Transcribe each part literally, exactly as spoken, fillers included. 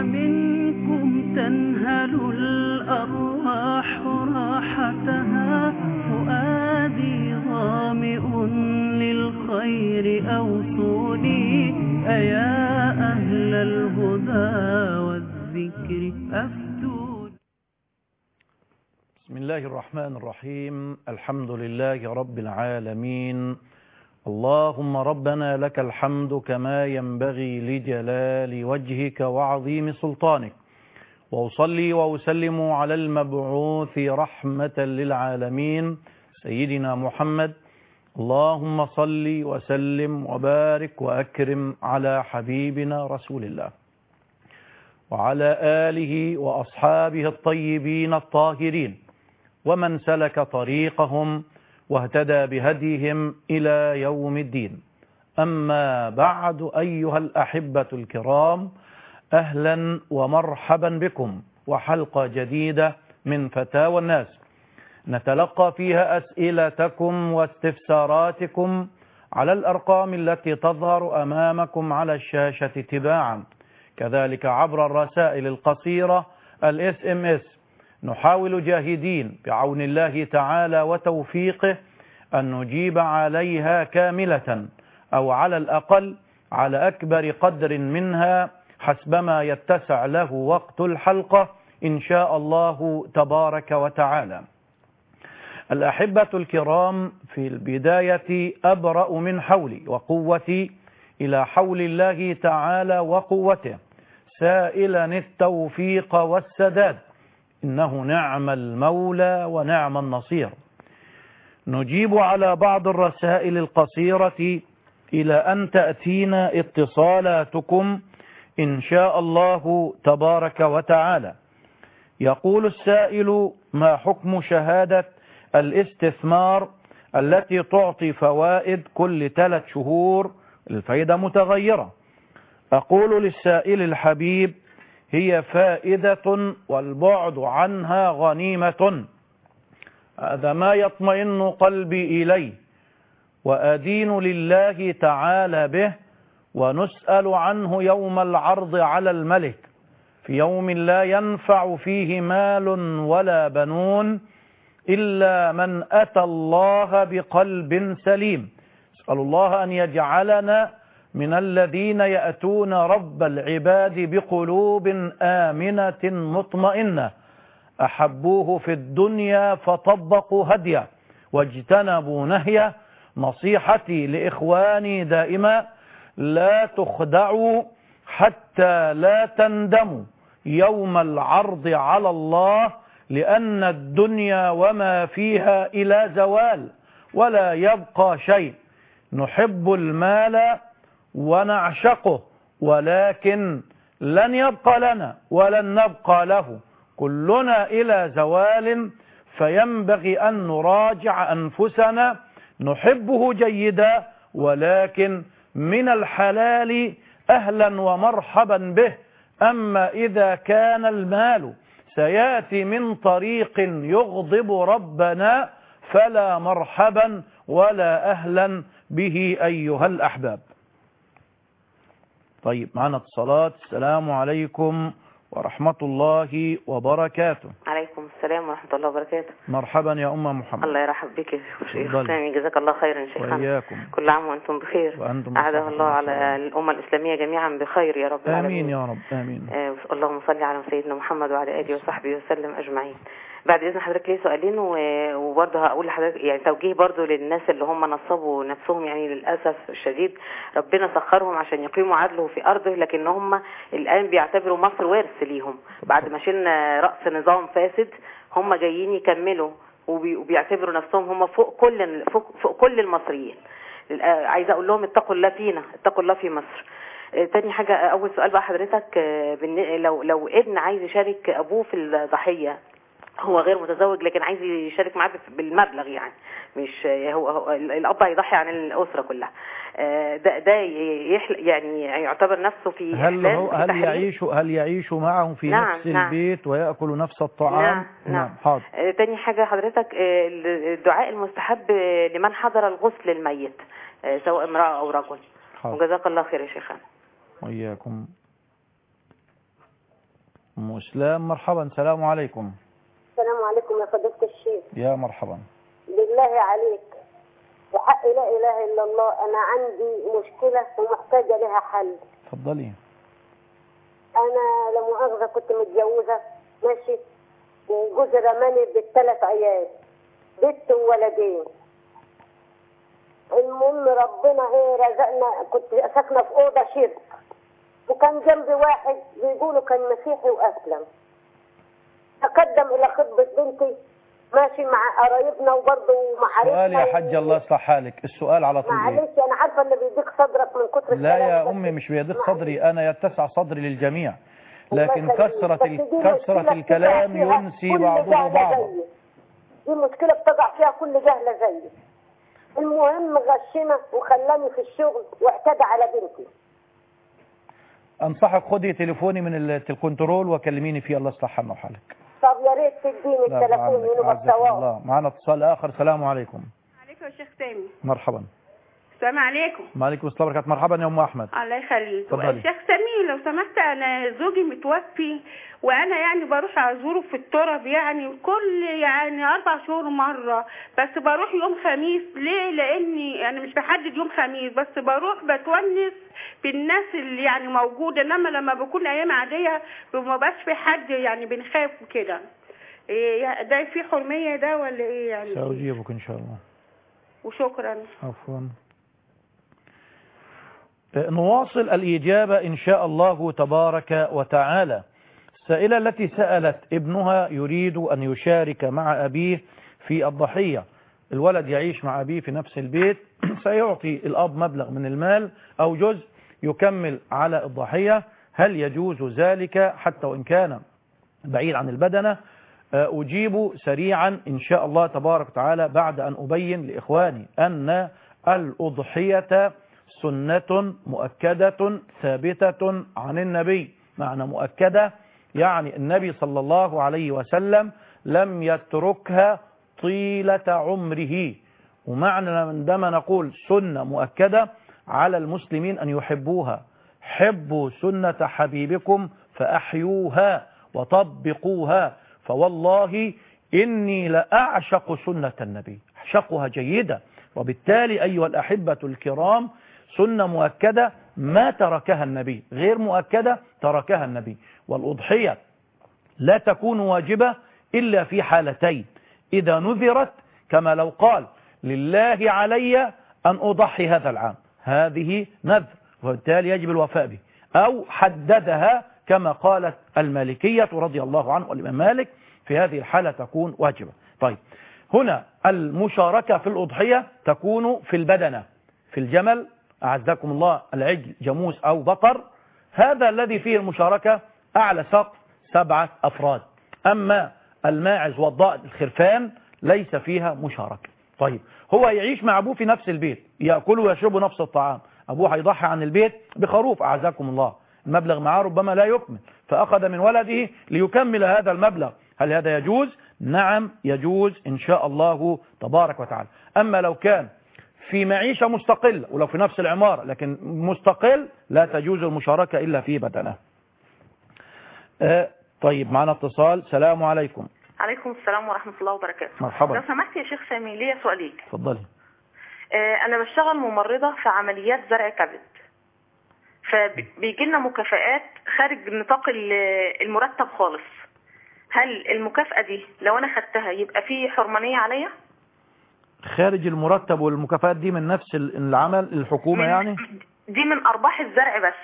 منكم تنهل الأرواح راحتها، فؤادي ظامئ للخير أوصوني، أيا أهل الهدى والذكر أفتون. بسم الله الرحمن الرحيم. الحمد لله رب العالمين. اللهم ربنا لك الحمد كما ينبغي لجلال وجهك وعظيم سلطانك، وأصلي وأسلم على المبعوث رحمة للعالمين سيدنا محمد. اللهم صل وسلم وبارك وأكرم على حبيبنا رسول الله وعلى آله وأصحابه الطيبين الطاهرين ومن سلك طريقهم واهتدى بهديهم إلى يوم الدين. أما بعد، أيها الأحبة الكرام، أهلا ومرحبا بكم وحلقة جديدة من فتاوى الناس نتلقى فيها أسئلتكم واستفساراتكم على الأرقام التي تظهر أمامكم على الشاشة تباعا، كذلك عبر الرسائل القصيرة الاس ام اس. نحاول جاهدين بعون الله تعالى وتوفيقه أن نجيب عليها كاملة أو على الأقل على أكبر قدر منها حسبما يتسع له وقت الحلقة إن شاء الله تبارك وتعالى. الأحبة الكرام، في البداية أبرأ من حولي وقوتي إلى حول الله تعالى وقوته، سائلا التوفيق والسداد، إنه نعم المولى ونعم النصير. نجيب على بعض الرسائل القصيرة إلى أن تأتينا اتصالاتكم إن شاء الله تبارك وتعالى. يقول السائل: ما حكم شهادة الاستثمار التي تعطي فوائد كل ثلاث شهور، الفائدة متغيرة؟ أقول للسائل الحبيب: هي فائدة والبعد عنها غنيمة، هذا ما يطمئن قلبي إليه، وأدين لله تعالى به، ونسأل عنه يوم العرض على الملك، في يوم لا ينفع فيه مال ولا بنون إلا من أتى الله بقلب سليم. أسأل الله أن يجعلنا من الذين يأتون رب العباد بقلوب آمنة مطمئنة، أحبوه في الدنيا فطبقوا هديه واجتنبوا نهيه. نصيحتي لإخواني دائما: لا تخدعوا حتى لا تندموا يوم العرض على الله، لأن الدنيا وما فيها إلى زوال ولا يبقى شيء. نحب المال ونعشقه، ولكن لن يبقى لنا ولن نبقى له، كلنا إلى زوال، فينبغي أن نراجع أنفسنا. نحبه جيدا، ولكن من الحلال أهلا ومرحبا به. أما إذا كان المال سيأتي من طريق يغضب ربنا فلا مرحبا ولا أهلا به أيها الأحباب. طيب، معنا اتصالات. السلام عليكم ورحمة الله وبركاته. عليكم السلام ورحمة الله وبركاته. مرحبا يا أم محمد. الله يرحب بك شيخ سامي، جزاك الله خيرا شيخنا. وإياكم. كل عام وأنتم بخير، وأنتم أعاده الله على الأمة الإسلامية جميعا بخير يا رب العالمين. آمين يا رب، آمين. آه اللهم صل على سيدنا محمد وعلى آله وصحبه وسلم أجمعين. بعد إذن حضرتك ليه سؤالين، وبرضه هقول لحضرتك يعني توجيه برضه للناس اللي هم نصبوا نفسهم، يعني للأسف الشديد ربنا سخرهم عشان يقيموا عدله في أرضه، لكن هم الآن بيعتبروا مصر ورث ليهم بعد ما شلنا رأس نظام فاسد. هم جايين يكملوا وبيعتبروا نفسهم هم فوق كل فوق, فوق كل المصريين. عايزه اقول لهم اتقوا الله فينا، اتقوا الله في مصر. تاني حاجه، اول سؤال بقى حضرتك، لو لو ابن عايز يشارك ابوه في الضحيه، هو غير متزوج لكن عايز يشارك معاه بالمبلغ، يعني مش هو, هو الاب هيضحي عن الاسره كلها، ده ده يعني يعتبر نفسه في هل هو هل يعيش هل يعيش معهم في نعم نفس نعم البيت ويأكل نفس الطعام؟ نعم نعم, نعم. حاضر. تاني حاجه حضرتك، الدعاء المستحب لمن حضر الغسل الميت سواء امراه او رجل. وجزاك الله خير يا شيخنا. وإياكم. أم إسلام مرحبا. السلام عليكم. السلام عليكم يا فضيلة الشيخ. يا مرحبا. بالله عليك بحق لا إله إلا الله، أنا عندي مشكلة ومحتاجة لها حل. اتفضلي. أنا لا مؤاخذة كنت متجوزة ماشي، وجوزي رماني بالثلاث عيال، بنت وولدين. المهم ربنا ايه رزقنا، كنت ساكنة في أوضة شرك، وكان جنبي واحد بيقولوا كان مسيحي وأسلم. تقدم إلى خطبة بنتي ماشي مع قرايبنا وبرضه معارفنا. سؤال يا حج الله يصلح حالك، السؤال على طول معلش ايه؟ انا عارفه اللي بيضيق صدرك من كتر لا يا الكلام، امي مش بيضيق معلش. صدري، انا يتسع صدري للجميع، لكن الله يخليك. كثرة بس ال- دي كثرة مشكلة الكلام بتقع فيها ينسي كل بعضه جهلة بعضا. زيي. دي مشكلة بتقع فيها كل جهلة زيي. المهم غشنا وخلاني في الشغل واعتدى على بنتي. انصحك خدي تليفوني من ال- الكنترول وكلميني فيه، الله يصلح حالنا وحالك. طب يا ريت تديني لا، التليفون عندك. من عزك الطوارئ. الله. معنا اتصال اخر. السلام عليكم. عليكم يا شيخ سامي. مرحبا. السلام عليكم. وعليكم السلام ورحمة الله. مرحبا يا ام احمد. الله يخليك. اتفضلي. شيخ سامي لو سمحت، انا زوجي متوفي وانا يعني بروح ازوره في التراب يعني كل يعني اربع شهور مره، بس بروح يوم خميس. ليه؟ لاني انا مش بحدد يوم خميس، بس بروح بتونس بالناس اللي يعني موجوده، انما لما بكون ايام عاديه ما بقاش في حد يعني بنخاف وكده. إيه ده في حرميه ده ولا ايه يعني؟ سأجيبك ان شاء الله. وشكرا. عفوا. نواصل الإجابة إن شاء الله تبارك وتعالى. السائلة التي سألت ابنها يريد أن يشارك مع أبيه في الضحية، الولد يعيش مع أبيه في نفس البيت، سيعطي الأب مبلغ من المال أو جزء يكمل على الضحية، هل يجوز ذلك حتى وإن كان بعيد عن البدنة؟ أجيب سريعا إن شاء الله تبارك وتعالى بعد أن أبين لإخواني أن الأضحية سنة مؤكدة ثابتة عن النبي. معنى مؤكدة يعني النبي صلى الله عليه وسلم لم يتركها طيلة عمره. ومعنى عندما نقول سنة مؤكدة على المسلمين أن يحبوها. حبوا سنة حبيبكم فأحيوها وطبقوها، فوالله إني لأعشق سنة النبي، أعشقها جيدة. وبالتالي أيها الأحبة الكرام سنة مؤكدة ما تركها النبي، غير مؤكدة تركها النبي. والأضحية لا تكون واجبة إلا في حالتين: إذا نذرت كما لو قال لله علي أن أضحي هذا العام، هذه نذر وبالتالي يجب الوفاء به، أو حددها كما قالت المالكية رضي الله عنه والإمام مالك، في هذه الحالة تكون واجبة. طيب هنا المشاركة في الأضحية تكون في البدنة، في الجمل أعزكم الله، العجل، جاموس أو بقر، هذا الذي فيه المشاركة أعلى سقف سبعة أفراد. أما الماعز والضأن الخرفان ليس فيها مشاركة. طيب هو يعيش مع أبوه في نفس البيت، يأكلوا ويشربوا نفس الطعام، أبوه هيضحي عن البيت بخروف أعزكم الله، المبلغ معاه ربما لا يكمل، فأخذ من ولده ليكمل هذا المبلغ، هل هذا يجوز؟ نعم يجوز إن شاء الله تبارك وتعالى. أما لو كان في معيشة مستقلة ولو في نفس العمارة لكن مستقل لا تجوز المشاركة إلا في بدنه. آه طيب معنا اتصال. سلام عليكم. عليكم السلام ورحمة الله وبركاته. مرحبا. لو سمحت يا شيخ سامي ليا سؤالين. اتفضلي. آه أنا بشتغل ممرضة في عمليات زرع كبد، فبيجي لنا مكافآت خارج نطاق المرتب خالص، هل المكافأة دي لو أنا خدتها يبقى في حرمانية عليا؟ خارج المرتب والمكافآت دي من نفس العمل الحكومة يعني؟ دي من أرباح الزرع بس.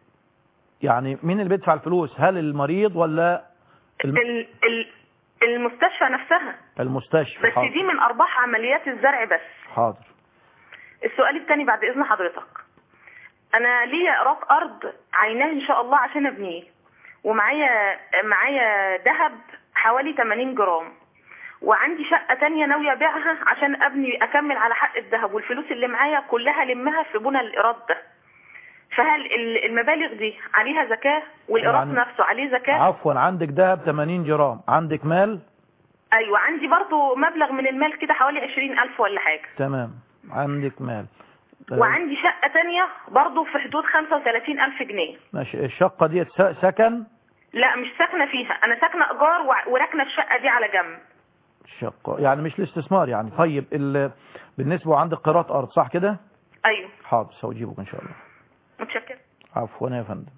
يعني مين اللي بيدفع الفلوس؟ هل المريض ولا الم... ال... ال... المستشفى نفسها؟ المستشفى. بس حاضر. دي من أرباح عمليات الزرع بس. حاضر. السؤال الثاني بعد إذن حضرتك، أنا ليا إيراد أرض عيناه إن شاء الله عشان أبنيه، ومعايا معايا ذهب حوالي ثمانين جرام، وعندي شقة تانية ناوية أبيعها عشان أبني أكمل على حق الذهب، والفلوس اللي معايا كلها لمها في بنى الإيراد ده، فهل المبالغ دي عليها زكاة والإيراد يعني نفسه عليه زكاة؟ عفوا، عندك ذهب ثمانين جرام، عندك مال؟ أيوة عندي برضو مبلغ من المال كده حوالي عشرين ألف ولا حاجة. تمام، عندك مال. وعندي شقة تانية برضو في حدود خمسة وثلاثين ألف جنيه. ماشي. الشقة دي سكن؟ لا مش ساكنة فيها، أنا ساكنة إيجار وع- وراكنة الشقة دي على جنب. شقة يعني مش الاستثمار يعني. طيب ال... بالنسبة عندك قراءة أرض صح كده؟ أيوه. حاضر سأجيبك إن شاء الله. متشكرة. عفوا يا فندم.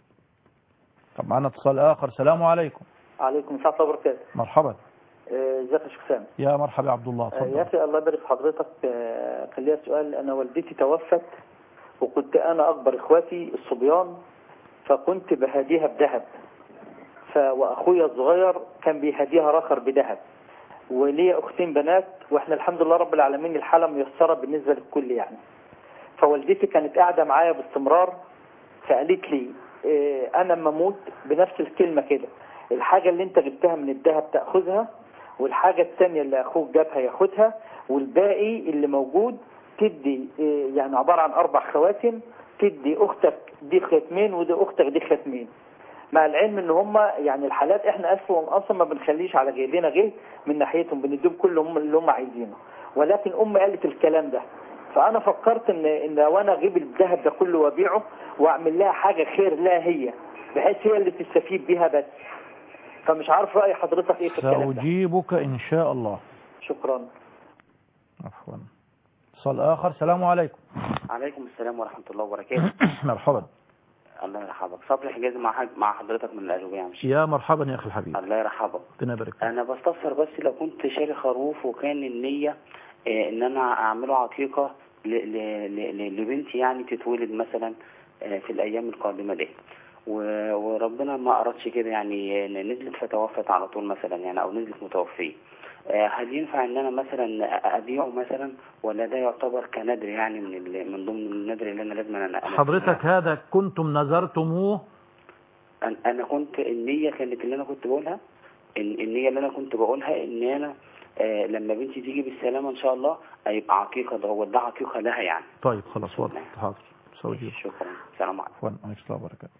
طب معنا اتصال آخر. السلام عليكم. عليكم السلام ورحمة الله وبركاته. مرحبا. آه، ازيك يا شيخ سامي؟ يا مرحبا يا عبد الله. آه، اتفضل. يا اخي الله يبارك في حضرتك. آه، كان ليا سؤال. انا والدتي توفت وكنت انا اكبر اخواتي الصبيان، فكنت بهديها بذهب، ف واخويا الصغير كان بيهديها راخر بذهب، وليا اختين بنات، واحنا الحمد لله رب العالمين الحاله ميسره بالنسبه للكل يعني. فوالدتي كانت قاعده معايا باستمرار، فقالت لي آه، انا اما اموت بنفس الكلمه كده، الحاجه اللي انت جبتها من الذهب تاخذها، والحاجه الثانيه اللي اخوك جابها ياخدها، والباقي اللي موجود تدي آه، يعني عباره عن اربع خواتم، تدي اختك دي ختمين ودي اختك دي ختمين، مع العلم ان هم يعني الحالات احنا اصلا اصلا ما بنخليش على جيبنا غير من ناحيتهم، بنديهم كل هم اللي هم عايزينه، ولكن امي قالت الكلام ده. فانا فكرت ان ان لو انا اجيب الذهب ده كله وابيعه واعمل لها حاجه خير لها هي، بحيث هي اللي تستفيد بيها بس. فمش عارف راي حضرتك ايه في الكلام ده. سأجيبك إن شاء الله. شكرا. عفوا. اتصال آخر. السلام عليكم. عليكم السلام ورحمة الله وبركاته. مرحبا. الله يرحبك. صبري حجازي مع حاج... مع حضرتك من الأجوبة يا مشي. يا مرحبا يا أخي الحبيب. الله يرحبك. ربنا يبارك فيك. أنا بستفسر بس لو كنت شاري خروف وكان النية آه إن أنا أعمله عقيقة ل... ل... ل... لبنتي يعني تتولد مثلا آه في الأيام القادمة دي، و... وربنا ما أردش كده يعني نزلت فتوفت على طول مثلا يعني، أو نزلت متوفية، هل ينفع ان انا مثلا ابيعه مثلا، ولا ده يعتبر كندر يعني من ال... من ضمن الندر اللي انا لازم انا حضرتك هذا كنتم نذرتموه؟ انا كنت النية كانت اللي انا كنت بقولها، النية اللي انا كنت بقولها ان انا آه لما بنتي تيجي بالسلامة ان شاء الله هيبقى عقيقة، ده هو ده عقيقة لها يعني. طيب خلاص واضح. حاضر سوجيه. شكرا. السلام عليكم. وعليكم السلام وبركاته.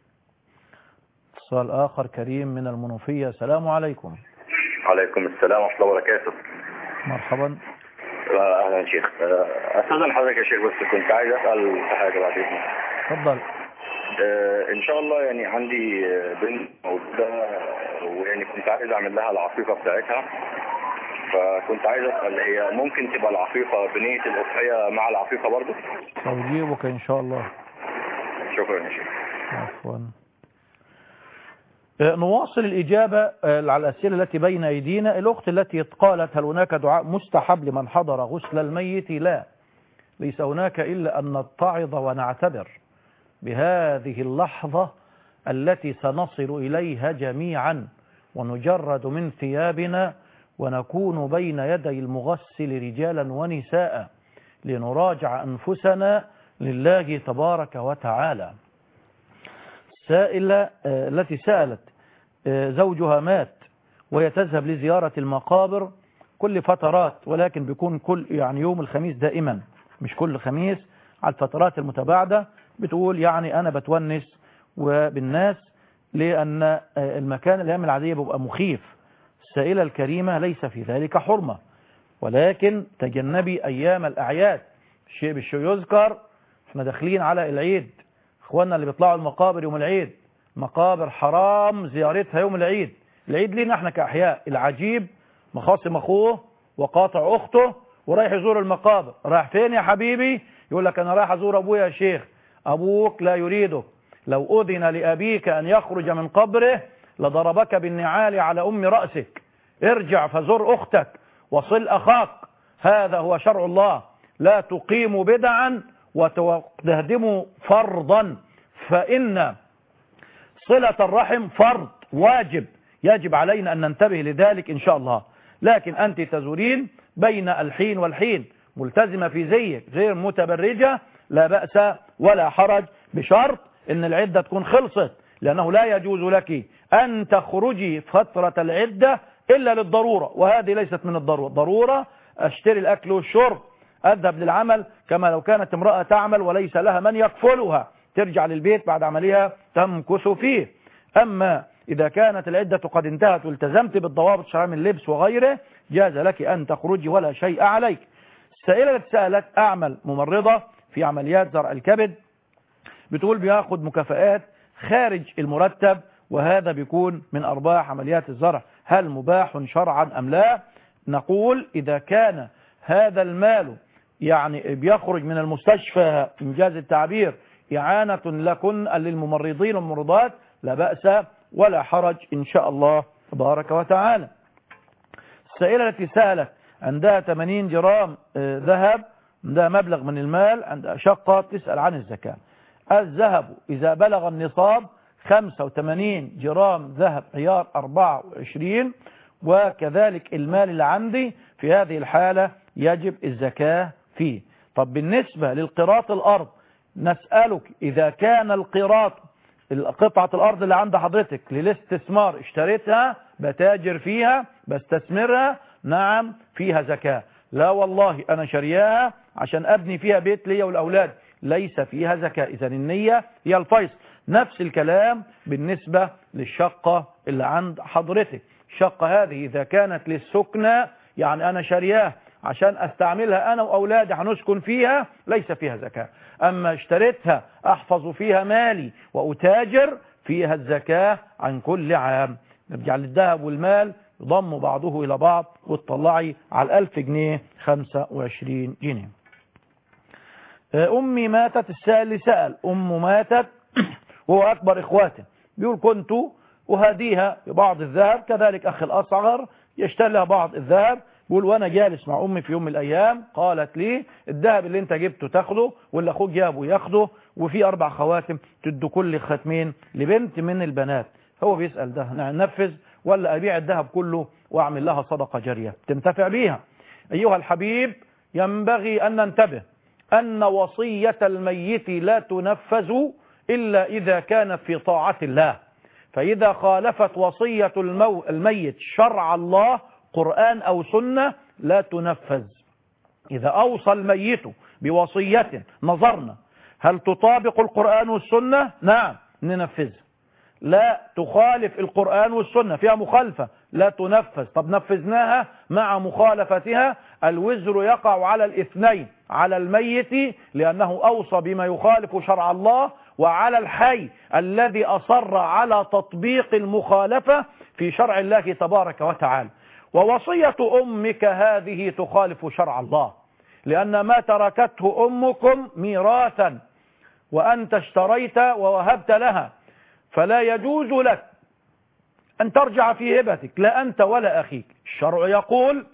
اتصال اخر كريم من المنوفية. السلام عليكم. عليكم السلام ورحمة الله وبركاته. مرحبا. اهلا يا شيخ. استاذن حضرتك يا شيخ، بس كنت عايز اسال في حاجه بعد اذنك. اتفضل. آه ان شاء الله يعني عندي بنت موجوده، ويعني كنت عايز اعمل لها العقيقه بتاعتها، فكنت عايز اسال هي ممكن تبقى العقيقه بنيه الاضحيه مع العقيقه برضه؟ سأجيبك ان شاء الله. شكرا يا شيخ. عفوا. نواصل الإجابة على الأسئلة التي بين أيدينا. الأخت التي قالت هل هناك دعاء مستحب لمن حضر غسل الميت؟ لا، ليس هناك إلا أن نتعظ ونعتبر بهذه اللحظة التي سنصل إليها جميعا، ونجرد من ثيابنا ونكون بين يدي المغسل رجالا ونساء لنراجع أنفسنا لله تبارك وتعالى. السائلة التي سألت زوجها مات وهي تذهب لزيارة المقابر كل فترات، ولكن بيكون كل يعني يوم الخميس دائما، مش كل خميس، على الفترات المتباعدة. بتقول يعني أنا بتونس وبالناس لأن المكان الأيام العادية بيبقى مخيف. السائلة الكريمة ليس في ذلك حرمة، ولكن تجنبي أيام الأعياد. الشيء بالشيء يذكر. احنا داخلين على العيد، اخواننا اللي بيطلعوا المقابر يوم العيد، مقابر حرام زيارتها يوم العيد. العيد لينا احنا كأحياء. العجيب مخاصم اخوه وقاطع اخته ورايح يزور المقابر. رايح فين يا حبيبي؟ يقول لك انا رايح ازور ابويا يا شيخ. ابوك لا يريدك. لو اذن لابيك ان يخرج من قبره لضربك بالنعال على ام رأسك. ارجع فزور اختك وصل اخاك. هذا هو شرع الله. لا تقيموا بدعا وتهدموا فرضا، فإن صلة الرحم فرض واجب، يجب علينا أن ننتبه لذلك إن شاء الله. لكن أنت تزورين بين الحين والحين ملتزمة في زيك غير متبرجة، لا بأس ولا حرج، بشرط أن العدة تكون خلصت، لأنه لا يجوز لك أن تخرجي فترة العدة إلا للضرورة، وهذه ليست من الضرورة. ضرورة أشتري الأكل والشرب، أذهب للعمل كما لو كانت امرأة تعمل وليس لها من يكفلها، ترجع للبيت بعد عملها تمكث فيه. أما إذا كانت العدة قد انتهت والتزمت بالضوابط الشرعية من اللبس وغيره، جاز لك أن تخرجي ولا شيء عليك. السائلة التي سألت أعمل ممرضة في عمليات زرع الكبد، بتقول بياخد مكافآت خارج المرتب وهذا بيكون من أرباح عمليات الزرع. هل مباح شرعا أم لا؟ نقول إذا كان هذا المال يعني بيخرج من المستشفى إنجاز التعبير إعانة لكن للممرضين والممرضات لا بأس ولا حرج إن شاء الله تبارك وتعالى. السائلة التي سألت عندها ثمانين جرام ذهب، عندها مبلغ من المال، عندها شقة، تسأل عن الزكاة. الذهب إذا بلغ النصاب خمسة وثمانين جرام ذهب عيار أربعة وعشرين، وكذلك المال اللي عندي في هذه الحالة يجب الزكاة فيه. طب بالنسبة للقراط الأرض نسألك إذا كان القراط قطعة الأرض اللي عند حضرتك للاستثمار اشتريتها بتاجر فيها بستثمرها، نعم فيها زكاة. لا والله أنا شرياها عشان أبني فيها بيت لي والأولاد، ليس فيها زكاة. إذن النية هي الفيصل. نفس الكلام بالنسبة للشقة اللي عند حضرتك. الشقة هذه إذا كانت للسكنة يعني أنا شرياها عشان أستعملها أنا وأولادي هنسكن فيها، ليس فيها زكاة. أما اشتريتها أحفظ فيها مالي وأتاجر فيها الزكاة عن كل عام. نرجع للذهب والمال يضم بعضه إلى بعض وتطلعي على الألف جنيه خمسة وعشرين جنيه. أمي ماتت، السائل سأل أم ماتت وهو أكبر إخواته، بيقول كنت أهديها ببعض الذهب، كذلك أخي الأصغر يشتري لها بعض الذهب. بيقول وأنا جالس مع أمي في يوم من الأيام قالت لي الذهب اللي أنت جبته تاخده واللي أخوك جابه ياخده، وفي أربع خواتم تدوا كل ختمين لبنت من البنات. هو بيسأل ده ننفذ ولا أبيع الذهب كله وأعمل لها صدقة جارية تنتفع بيها؟ أيها الحبيب ينبغي أن ننتبه أن وصية الميت لا تنفذ إلا إذا كانت في طاعة الله. فإذا خالفت وصية المو... الميت شرع الله قرآن أو سنة لا تنفذ. إذا أوصى الميت بوصية نظرنا هل تطابق القرآن والسنة؟ نعم ننفذها. لا تخالف القرآن والسنة فيها مخالفة لا تنفذ. طب نفذناها مع مخالفتها الوزر يقع على الاثنين، على الميت لأنه أوصى بما يخالف شرع الله، وعلى الحي الذي أصر على تطبيق المخالفة في شرع الله تبارك وتعالى. ووصية أمك هذه تخالف شرع الله، لأن ما تركته أمكم ميراثا وأنت اشتريت ووهبت لها، فلا يجوز لك أن ترجع في هبتك لا أنت ولا أخيك. الشرع يقول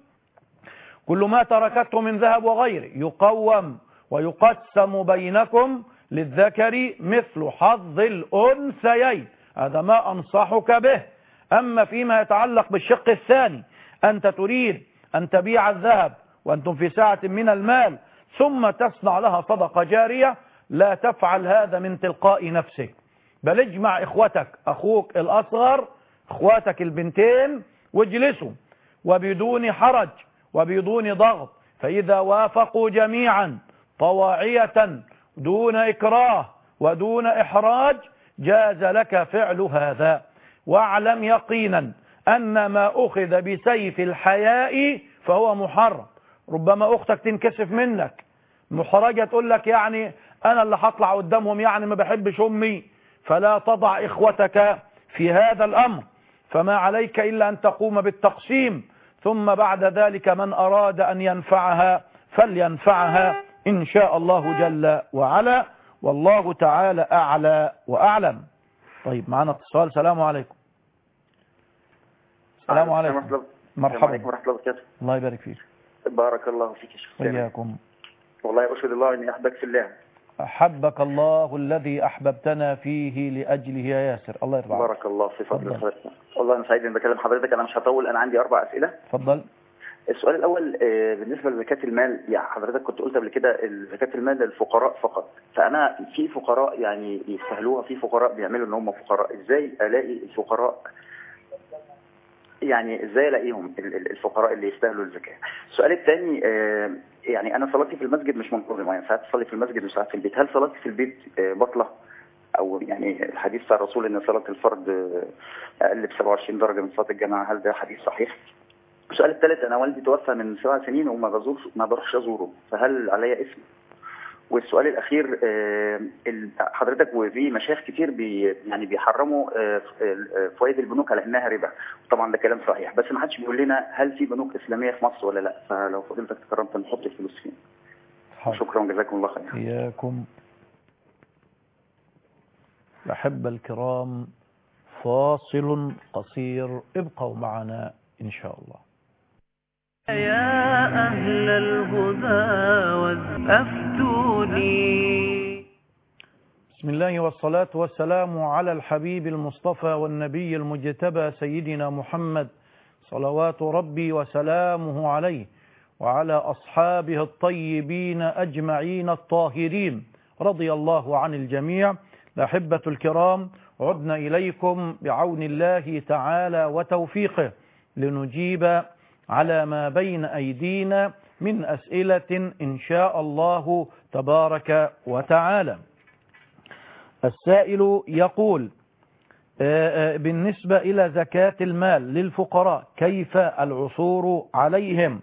كل ما تركته من ذهب وغيره يقوم ويقسم بينكم للذكر مثل حظ الأنثيين. هذا ما أنصحك به. أما فيما يتعلق بالشق الثاني أنت تريد أن تبيع الذهب وأنتم في ساعة من المال ثم تصنع لها صدقة جارية، لا تفعل هذا من تلقاء نفسك، بل اجمع إخوتك، أخوك الأصغر إخواتك البنتين واجلسوا وبدون حرج وبدون ضغط، فإذا وافقوا جميعا طواعية دون إكراه ودون إحراج جاز لك فعل هذا. واعلم يقينا أن ما أخذ بسيف الحياء فهو محرم. ربما أختك تنكسف منك محرجة تقول لك يعني أنا اللي هطلع قدامهم يعني ما بحبش أمي، فلا تضع إخوتك في هذا الأمر. فما عليك إلا أن تقوم بالتقسيم، ثم بعد ذلك من أراد أن ينفعها فلينفعها إن شاء الله جل وعلا، والله تعالى أعلى وأعلم. طيب معنا اتصال. السلام عليكم. السلام عليكم. مرحبا. ورحمة الله وبركاته. الله يبارك فيك. بارك الله فيك يا شيخ. وإياكم. والله أشهد الله أني أحبك في الله. أحبك الله الذي أحببتنا فيه لأجله يا ياسر. الله يرضى عنك. بارك الله في فضل حضرتك. والله أنا سعيد إني بكلم حضرتك. أنا مش هطول، أنا عندي أربع أسئلة. اتفضل. السؤال الأول بالنسبة لزكاة المال، يعني حضرتك كنت قلت قبل كده زكاة المال للفقراء فقط، فأنا في فقراء يعني يستاهلوها، في فقراء بيعملوا إن هم فقراء، إزاي ألاقي الفقراء؟ يعني ازاي الاقيهم الفقراء اللي يستاهلوا الزكاه؟ السؤال الثاني يعني انا صلاتي في المسجد مش منتظمه، يعني ساعات اصلي في المسجد وساعات في البيت، هل صلاتي في البيت بطله؟ او يعني الحديث بتاع الرسول ان صلاه الفرد اقل ب سبعة وعشرين درجه من صلاه الجماعه، هل ده حديث صحيح؟ السؤال الثالث، انا والدي توفى من سبع سنين وما بزورش ما بروحش ازوره، فهل عليا اسم؟ والسؤال الاخير آه، ال- حضرتك وفي مشايخ كتير بي يعني بيحرموا آه، آه، فوائد البنوك على انها ربا. طبعا ده كلام صحيح، بس ما حدش بيقول لنا هل في بنوك اسلاميه في مصر ولا لا، فلو فضيلتك تكرمت نحط الفلوس فين. شكرا جزاكم الله خير. إياكم. الأحبة الكرام، فاصل قصير، ابقوا معنا إن شاء الله. يا أهل الهدى أفتوني. بسم الله والصلاة والسلام على الحبيب المصطفى والنبي المجتبى سيدنا محمد صلوات ربي وسلامه عليه وعلى أصحابه الطيبين أجمعين الطاهرين رضي الله عن الجميع. الأحبة الكرام، عدنا إليكم بعون الله تعالى وتوفيقه لنجيب على ما بين أيدينا من أسئلة إن شاء الله تبارك وتعالى. السائل يقول بالنسبة إلى زكاة المال للفقراء كيف العثور عليهم؟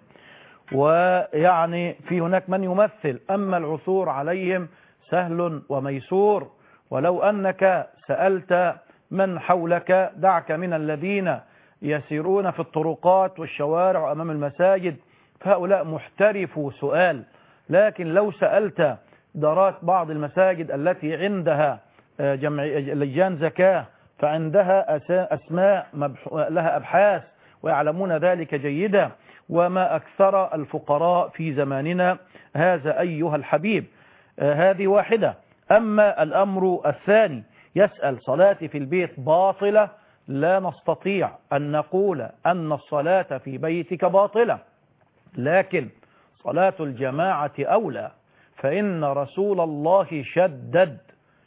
ويعني في هناك من يمثل أما العثور عليهم سهل وميسور، ولو أنك سألت من حولك، دعك من الذين يسيرون في الطرقات والشوارع أمام المساجد، فهؤلاء محترفوا سؤال، لكن لو سألت إدارات بعض المساجد التي عندها جمع لجان زكاة فعندها أسماء لها أبحاث ويعلمون ذلك جيدا، وما أكثر الفقراء في زماننا هذا أيها الحبيب. هذه واحدة. أما الأمر الثاني، يسأل صلاتي في البيت باطلة؟ لا نستطيع أن نقول أن الصلاة في بيتك باطلة، لكن صلاة الجماعة أولى، فإن رسول الله شدد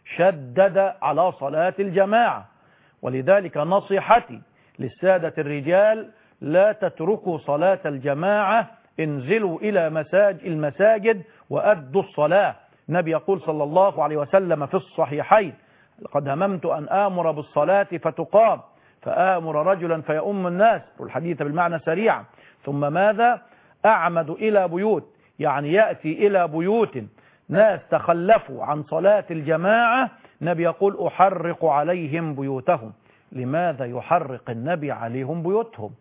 شدد على صلاة الجماعة، ولذلك نصيحتي للسادة الرجال لا تتركوا صلاة الجماعة، انزلوا إلى مساجد المساجد وأدوا الصلاة. النبي يقول صلى الله عليه وسلم في الصحيحين: لقد هممت أن آمر بالصلاة فتقام فآمر رجلا فيؤم الناس، والحديث بالمعنى سريعا، ثم ماذا؟ أعمد إلى بيوت، يعني يأتي إلى بيوت ناس تخلفوا عن صلاة الجماعة، النبي يقول أحرق عليهم بيوتهم. لماذا يحرق النبي عليهم بيوتهم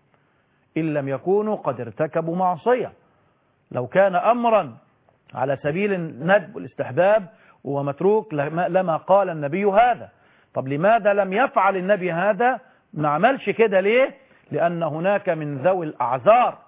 إن لم يكونوا قد ارتكبوا معصية؟ لو كان أمرا على سبيل الندب والاستحباب ومتروك لما قال النبي هذا. طب لماذا لم يفعل النبي هذا؟ ما عملش كده ليه؟ لأن هناك من ذوي الأعذار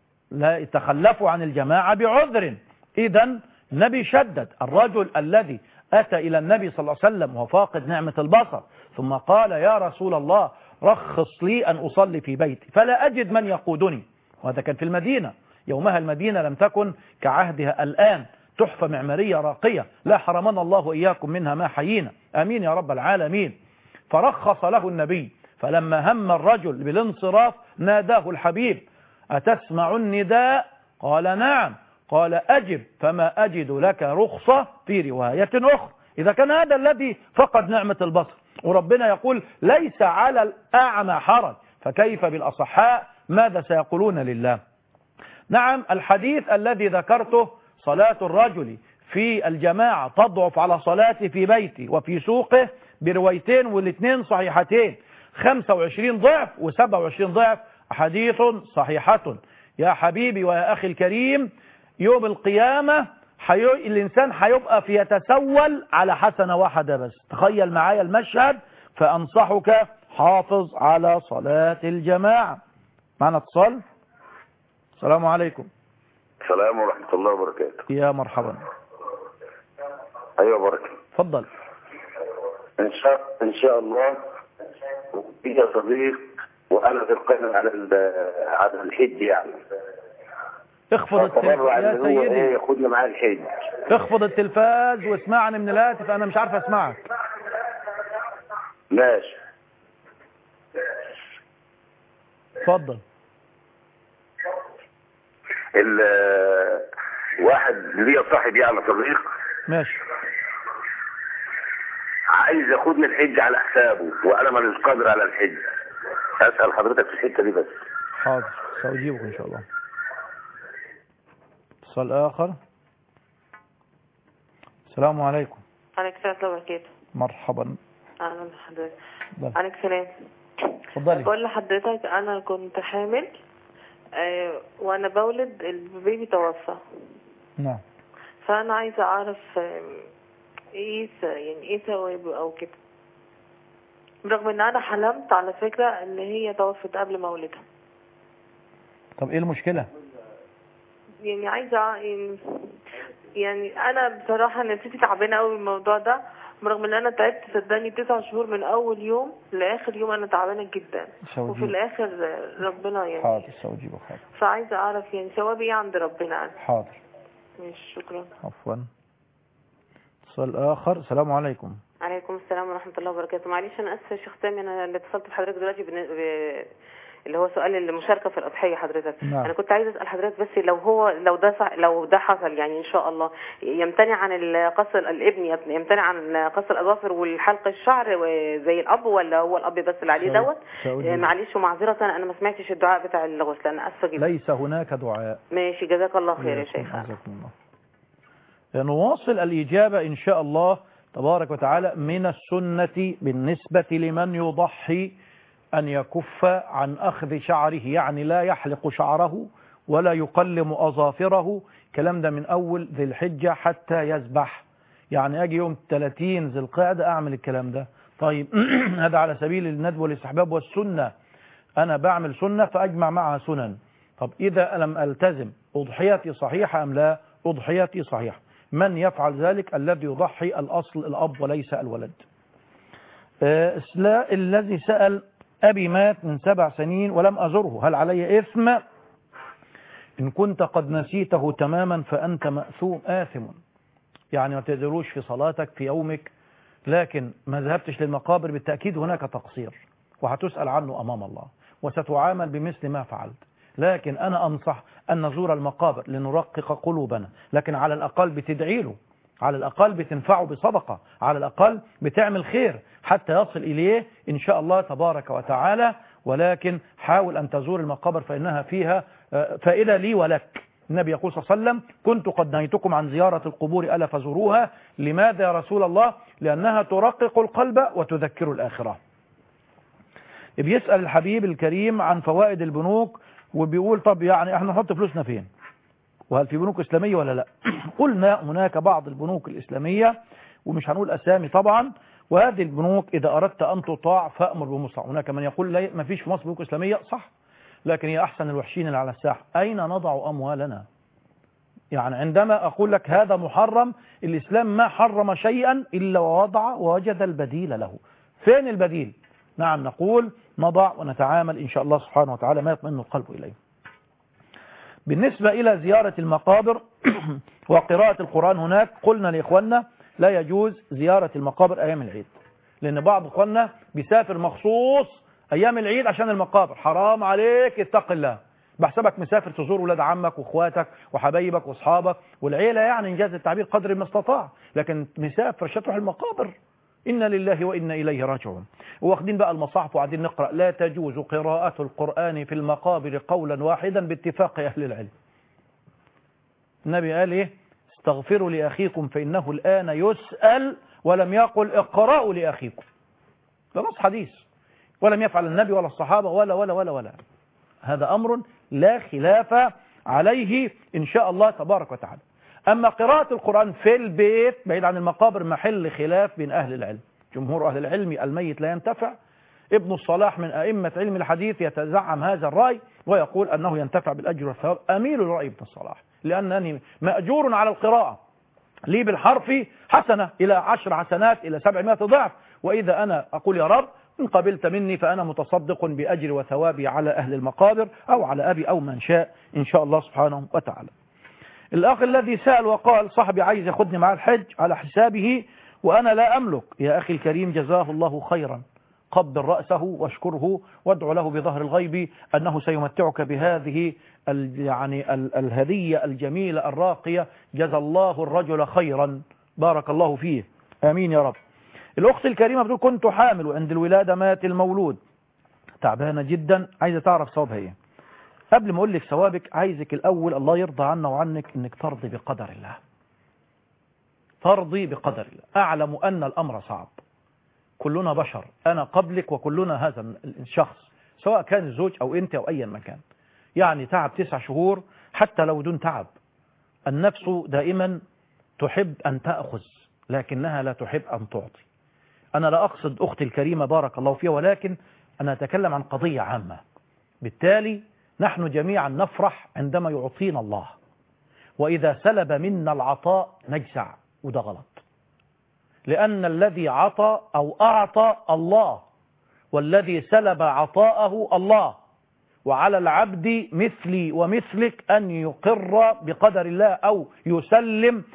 لا يتخلفوا عن الجماعة بعذر. إذن النبي شدد. الرجل الذي أتى إلى النبي صلى الله عليه وسلم وهو فاقد نعمة البصر ثم قال: يا رسول الله رخص لي أن أصلي في بيتي فلا أجد من يقودني، وهذا كان في المدينة. يومها المدينة لم تكن كعهدها الآن، تحفة معمارية راقية، لا حرمنا الله إياكم منها ما حيينا، آمين يا رب العالمين. فرخص له النبي، فلما هم الرجل بالانصراف ناداه الحبيب: أتسمع النداء؟ قال: نعم. قال: أجب فما أجد لك رخصة في رواية أخرى. إذا كان هذا الذي فقد نعمة البصر، وربنا يقول: ليس على الأعمى حرج، فكيف بالأصحاء؟ ماذا سيقولون لله؟ نعم، الحديث الذي ذكرته صلاة الرجل في الجماعة تضعف على صلاته في بيته وفي سوقه بروايتين والاثنين صحيحتين، خمسة وعشرين ضعف وسبعة وعشرين ضعف، حديث صحيحة. يا حبيبي ويا أخي الكريم، يوم القيامة حي... الإنسان هيبقى في يتسول على حسنة واحدة بس. تخيل معايا المشهد، فأنصحك حافظ على صلاة الجماعة. معنا اتصال. السلام عليكم. السلام ورحمة الله وبركاته. يا مرحبا. أيوة بركة. تفضل. إن شاء إن شاء الله بيجي صديق وأنا في القائمة على على الحج، يعني اخفض التلفاز يا سيدي، إيه ياخدنا معاه الحج. اخفض التلفاز واسمعني من الهاتف، أنا مش عارف أسمعك. ماشي. اتفضل. واحد ليا صاحب يعني صديق ماشي عايز ياخدني الحج على حسابه وانا ماليش قادر على الحج. اسال حضرتك في الحته دي بس. حاضر، سأجيبك ان شاء الله. اتصال اخر. السلام عليكم. عليك السلام ورحمة الله وبركاته. مرحبا. أهلا بحضرتك. اتفضلي. عليك السلام. اتفضلي. بقول لحضرتك أنا كنت حامل آه وأنا بولد البيبي توفى. نعم. فأنا عايزة أعرف آه إيه يعني إيه ثوابه أو كده، رغم إن أنا حلمت على فكرة إن هي توفت قبل ما أولدها. طب إيه المشكلة؟ يعني عايزة يعني, يعني أنا بصراحة نفسيتي تعبانة قوي من الموضوع ده، برغم ان انا تعبت صدقني تسع شهور من اول يوم لاخر يوم، انا تعبانه جدا. سوجيب. وفي الاخر ربنا يعني حاضر سوجيب حاضر. فعايزه اعرف يعني ثوابي ايه عند ربنا. حاضر. ماشي شكرا. عفوا. اتصال اخر. السلام عليكم. عليكم السلام ورحمه الله وبركاته. معلش انا اسفه يا شيخ سامي، انا اللي اتصلت بحضرتك دلوقتي بن... ب... اللي هو سؤال المشاركه في الاضحيه حضرتك. نعم. انا كنت عايزه اسال حضرتك بس لو هو لو ده صح... لو ده حصل يعني ان شاء الله يمتنع عن قص الابن، يمتنع عن قص الاظافر والحلق الشعر زي الاب، ولا هو الاب بس اللي عليه دوت؟ معلش ومعذره انا ما سمعتش الدعاء بتاع الغسل، انا اسفه جدا. ليس هناك دعاء. ماشي جزاك الله خير يا شيخ. جزاكم الله. نواصل الاجابه ان شاء الله تبارك وتعالى. من السنه بالنسبه لمن يضحي أن يكف عن أخذ شعره، يعني لا يحلق شعره ولا يقلم أظافره، كلام ده من أول ذي الحجة حتى يذبح، يعني أجي يوم ثلاثين ذي القعدة أعمل الكلام ده. طيب هذا على سبيل الندب والاستحباب والسنة، أنا بعمل سنة فأجمع معها سنن. طب إذا لم ألتزم أضحيتي صحيحة أم لا؟ أضحيتي صحيحة. من يفعل ذلك؟ الذي يضحي الأصل الأب وليس الولد. آه الذي سأل أبي مات من سبع سنين ولم أزره، هل علي إثم؟ إن كنت قد نسيته تماما فأنت مأثوم آثم، يعني ما تزروش في صلاتك في يومك، لكن ما ذهبتش للمقابر بالتأكيد هناك تقصير وهتسأل عنه أمام الله وستعامل بمثل ما فعلت. لكن أنا أنصح أن نزور المقابر لنرقق قلوبنا، لكن على الأقل بتدعي له، على الأقل بتنفعه بصدقة، على الأقل بتعمل خير حتى يصل إليه إن شاء الله تبارك وتعالى. ولكن حاول أن تزور المقابر فإنها فيها فائدة لي ولك. النبي يقول صلى الله عليه وسلم كنت قد نهيتكم عن زيارة القبور ألا فزوروها. لماذا يا رسول الله؟ لأنها ترقق القلب وتذكر الآخرة. بيسأل الحبيب الكريم عن فوائد البنوك وبيقول طب يعني احنا نحط فلوسنا فين؟ وهل في بنوك إسلامية ولا لا؟ قلنا هناك بعض البنوك الإسلامية ومش هنقول أسامي طبعا، وهذه البنوك إذا أردت أن تطاع فأمر بمطاع. هناك من يقول لا ما فيش في مصر بنوك إسلامية، صح، لكن هي أحسن الوحشين اللي على الساحة. أين نضع أموالنا؟ يعني عندما أقول لك هذا محرم، الإسلام ما حرم شيئا إلا ووضع ووجد البديل له. فين البديل؟ نعم نقول نضع ونتعامل إن شاء الله سبحانه وتعالى ما يطمئن القلب إليه. بالنسبة إلى زيارة المقابر وقراءة القرآن هناك، قلنا لإخواننا لا يجوز زيارة المقابر أيام العيد، لأن بعض إخواننا بيسافر مخصوص أيام العيد عشان المقابر. حرام عليك، اتق الله، بحسبك مسافر تزور ولاد عمك واخواتك وحبايبك واصحابك والعيلة، يعني إنجاز التعبير قدر ما استطاع، لكن مسافر عشان تروح المقابر. إنا لله وإنا إليه راجعون. واخدين بقى المصاحف وقاعدين نقرأ. لا تجوز قراءة القرآن في المقابر قولا واحدا باتفاق أهل العلم. النبي قال إيه؟ استغفروا لأخيكم فإنه الآن يسأل، ولم يقل اقرأوا لأخيكم. ده نص حديث، ولم يفعل النبي ولا الصحابة ولا ولا ولا ولا هذا أمر لا خلاف عليه إن شاء الله تبارك وتعالى. أما قراءة القرآن في البيت بعيد عن المقابر محل خلاف بين أهل العلم. جمهور أهل العلم الميت لا ينتفع. ابن الصلاح من أئمة علم الحديث يتزعم هذا الرأي ويقول أنه ينتفع بالأجر والثواب. أميل لرأي ابن الصلاح لأنني مأجور على القراءة، لي بالحرف حسنة إلى عشر حسنات إلى سبعمائة ضعف، وإذا أنا أقول يا رب إن قبلت مني فأنا متصدق بأجر وثوابي على أهل المقابر أو على أبي أو من شاء إن شاء الله سبحانه وتعالى. الأخ الذي سأل وقال صاحبي عايز ياخدني مع الحج على حسابه وأنا لا أملك. يا أخي الكريم جزاه الله خيرا، قبل رأسه واشكره وادعو له بظهر الغيب أنه سيمتعك بهذه ال يعني ال الهدية الجميلة الراقية. جزا الله الرجل خيرا، بارك الله فيه، آمين يا رب. الأخت الكريمة بتقول كنت حامل وعند الولادة مات المولود، تعبانة جدا، عايزة تعرف ثوابها ايه. قبل ما أقول لك ثوابك عايزك الأول الله يرضى عنا وعنك إنك ترضي بقدر الله، ترضي بقدر الله. أعلم أن الأمر صعب، كلنا بشر، أنا قبلك وكلنا هذا الشخص، سواء كان الزوج أو أنت أو أي مكان. يعني تعب تسع شهور حتى لو دون تعب. النفس دائما تحب أن تأخذ لكنها لا تحب أن تعطي. أنا لا أقصد أختي الكريمة بارك الله فيها، ولكن أنا أتكلم عن قضية عامة. بالتالي نحن جميعا نفرح عندما يعطينا الله، وإذا سلب منا العطاء نجزع، وده غلط. لأن الذي عطى أو أعطى الله، والذي سلب عطاءه الله، وعلى العبد مثلي ومثلك أن يقر بقدر الله أو يسلم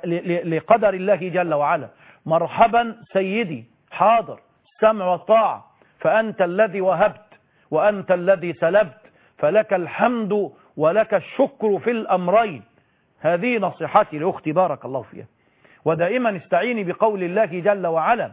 لقدر الله جل وعلا. مرحبا سيدي، حاضر، سمع والطاعة، فأنت الذي وهبت وأنت الذي سلبت، فلك الحمد ولك الشكر في الأمرين. هذه نصيحتي لأختي بارك الله فيها. ودائما استعيني بقول الله جل وعلا: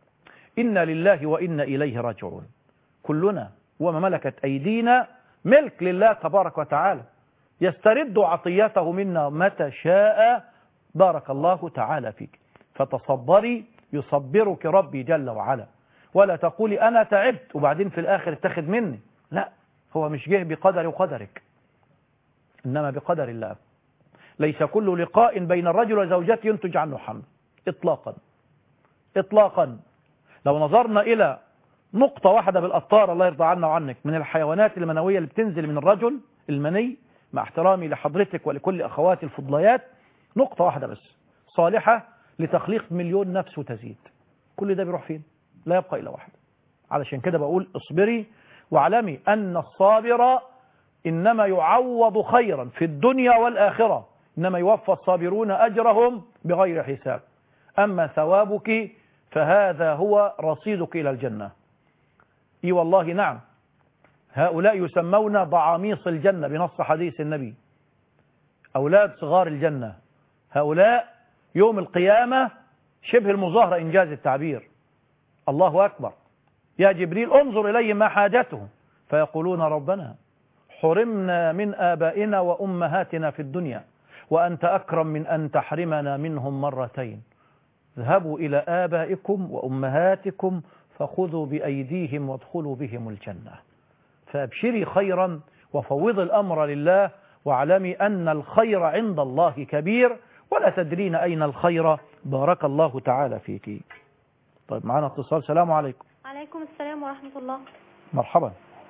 إنا لله وإنا إليه راجعون. كلنا وما ملكت أيدينا ملك لله تبارك وتعالى، يسترد عطيته منا متى شاء. بارك الله تعالى فيك، فتصبري يصبرك ربي جل وعلا. ولا تقولي أنا تعبت وبعدين في الآخر اتخذ مني، لا، هو مش جه بقدر وقدرك، إنما بقدر الله. ليس كل لقاء بين الرجل وزوجته ينتج عنه حمل إطلاقا إطلاقا. لو نظرنا إلى نقطة واحدة بالأطار، الله يرضى عنا وعنك، من الحيوانات المنوية اللي بتنزل من الرجل، المني، مع احترامي لحضرتك ولكل أخواتي الفضليات، نقطة واحدة بس صالحة لتخليق مليون نفس وتزيد. كل ده بيروح فين؟ لا يبقى إلا واحد. علشان كده بقول اصبري واعلمي أن الصابر إنما يعوض خيرا في الدنيا والآخرة، إنما يوفى الصابرون أجرهم بغير حساب. أما ثوابك فهذا هو رصيدك إلى الجنة. إي والله نعم، هؤلاء يسمون ضعاميص الجنة بنص حديث النبي، أولاد صغار الجنة. هؤلاء يوم القيامة شبه المظاهرة إنجاز التعبير. الله أكبر، يا جبريل انظر إليهم ما حاجتهم، فيقولون ربنا حرمنا من آبائنا وأمهاتنا في الدنيا وأنت أكرم من أن تحرمنا منهم مرتين. اذهبوا إلى آبائكم وأمهاتكم فخذوا بأيديهم وادخلوا بهم الجنة. فابشري خيرا وفوض الأمر لله، واعلمي أن الخير عند الله كبير، ولا تدرين أين الخير. بارك الله تعالى فيك. طيب معنا اتصال. السلام عليكم. عليكم السلام ورحمة الله. مرحبا.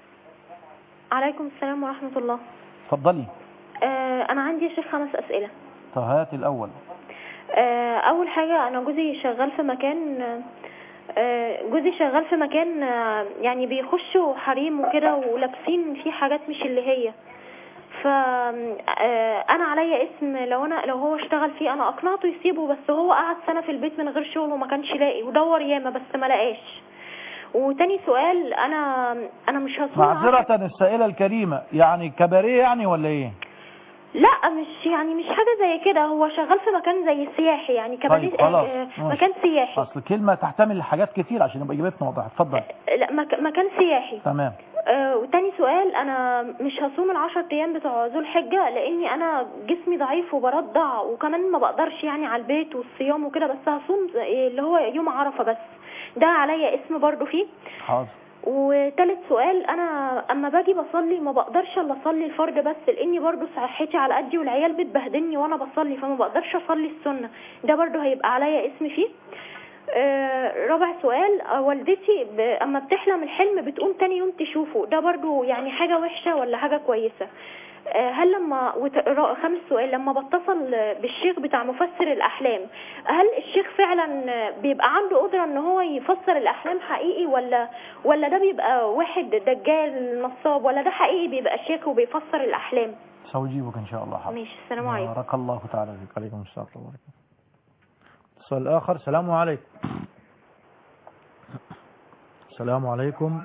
عليكم السلام ورحمة الله. اتفضلي. آه أنا عندي يا شيخ خمس أسئلة. طب هات الأول. آه أول حاجة، أنا جوزي شغال في مكان آه جوزي شغال في مكان آه يعني بيخشوا حريم وكده ولابسين فيه حاجات مش اللي هي، فأنا عليا اسم لو أنا لو هو اشتغل فيه. أنا أقنعته يسيبه، بس هو قعد سنة في البيت من غير شغل وما كانش لاقي، ودور ياما بس ما لقاش. وتاني سؤال، أنا أنا مش هصوم. معذرة السائلة الكريمة، يعني كباريه يعني ولا إيه؟ لا مش يعني مش حاجة زي كده، هو شغال في مكان زي سياحي يعني كباريه. طيب خلاص. آه مكان سياحي. أصل كلمة تحتمل حاجات كتير عشان يبقى إجابتنا واضحة. اتفضل. لا مك مكان سياحي. تمام. آه وتاني سؤال، انا مش هصوم العشر ايام بتوع ذو الحجة لاني انا جسمي ضعيف وبرضع، وكمان ما بقدرش يعني على البيت والصيام وكده، بس هصوم اللي هو يوم عرفة بس. ده عليا اسم برضو فيه. حاضر. وثالث سؤال، انا اما باجي بصلي ما بقدرش الا اصلي الفرض بس، لاني برضو صحتي على قدي والعيال بتبهدلني وانا بصلي، فما بقدرش اصلي السنة. ده برضو هيبقى عليا اسم فيه. آه رابع سؤال، آه والدتي اما بتحلم الحلم بتقوم تاني يوم تشوفه، ده برضو يعني حاجة وحشة ولا حاجة كويسة؟ آه هل لما خامس سؤال، لما بتصل بالشيخ بتاع مفسر الأحلام، هل الشيخ فعلا بيبقى عنده قدرة ان هو يفسر الأحلام حقيقي، ولا ولا ده بيبقى واحد دجال نصاب، ولا ده حقيقي بيبقى شيخ وبيفسر الأحلام؟ سأجيبك إن شاء الله. حاضر. ماشي. السلام عليكم. بارك الله تعالى فيك. عليكم السلام ورحمة الله. السؤال الآخر. السلام عليكم. السلام عليكم.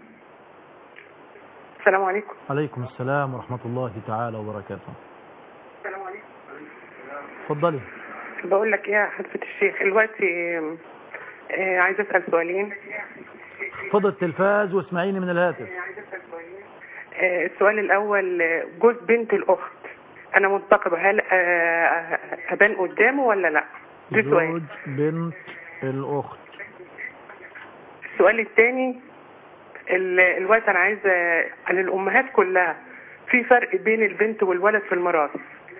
السلام عليكم. عليكم السلام ورحمة الله تعالى وبركاته. السلام عليكم. اتفضلي. بقول لك يا حضرة الشيخ، دلوقتي عايزة أسأل سؤالين. خد التلفاز واسمعيني من الهاتف. السؤال الأول، جوز بنت الأخت أنا منتقبة، هل أبان قدامه ولا لا؟ ده سؤال. زوج بنت الأخت. السؤال الثاني، الوقت انا عايزه عن الامهات كلها، في فرق بين البنت والولد في الميراث؟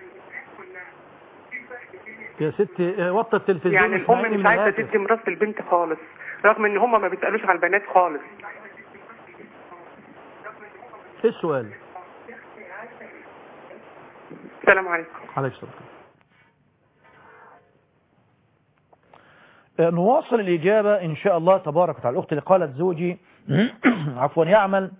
يا ستي وطي التلفزيون. يعني الام مش عايزه تدي ميراث البنت خالص، رغم ان هم ما بيسالوش على البنات خالص. ايه السؤال؟ السلام عليكم. عليك السلام. نواصل الإجابة إن شاء الله تبارك وتعالى. الأخت اللي قالت زوجي عفوا يعمل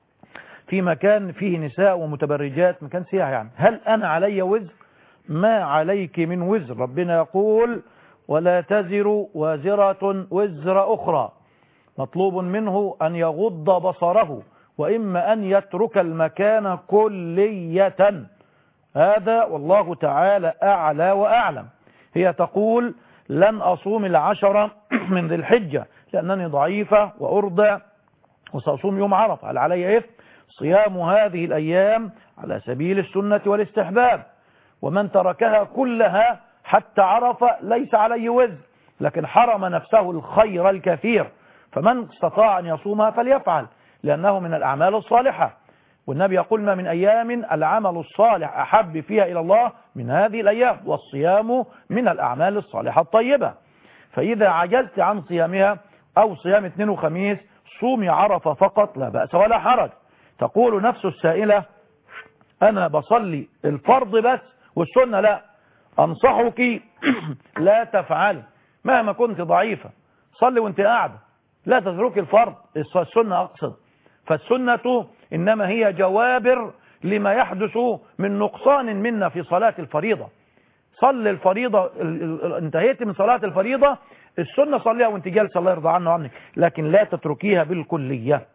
في مكان فيه نساء ومتبرجات، مكان سياح، يعني هل أنا علي وزر؟ ما عليك من وزر. ربنا يقول ولا تزر وازرة وزر أخرى. مطلوب منه أن يغض بصره، وإما أن يترك المكان كلية. هذا والله تعالى أعلى وأعلم. هي تقول لن أصوم العشرة من ذي الحجة لأنني ضعيفة وأرضع، وسأصوم يوم عرفة. هل علي إثم؟ صيام هذه الأيام على سبيل السنة والاستحباب، ومن تركها كلها حتى عرفة ليس عليه وزر، لكن حرم نفسه الخير الكثير. فمن استطاع أن يصومها فليفعل، لأنه من الأعمال الصالحة. والنبي يقول ما من أيام العمل الصالح أحب فيها إلى الله من هذه الأيام، والصيام من الأعمال الصالحة الطيبة. فإذا عجزت عن صيامها أو صيام اثنين وخميس صومي عرفة فقط، لا بأس ولا حرج. تقول نفس السائلة أنا بصلي الفرض بس والسنة لا. أنصحك لا تفعل مهما كنت ضعيفة، صلي وانت قاعدة، لا تتركي الفرض، السنة أقصد. فالسنة إنما هي جوابر لما يحدث من نقصان منا في صلاة الفريضة. صلي الفريضة، انتهيت من صلاة الفريضة، السنة صليها وانت جالسة الله يرضى عنه عنك، لكن لا تتركيها بالكلية.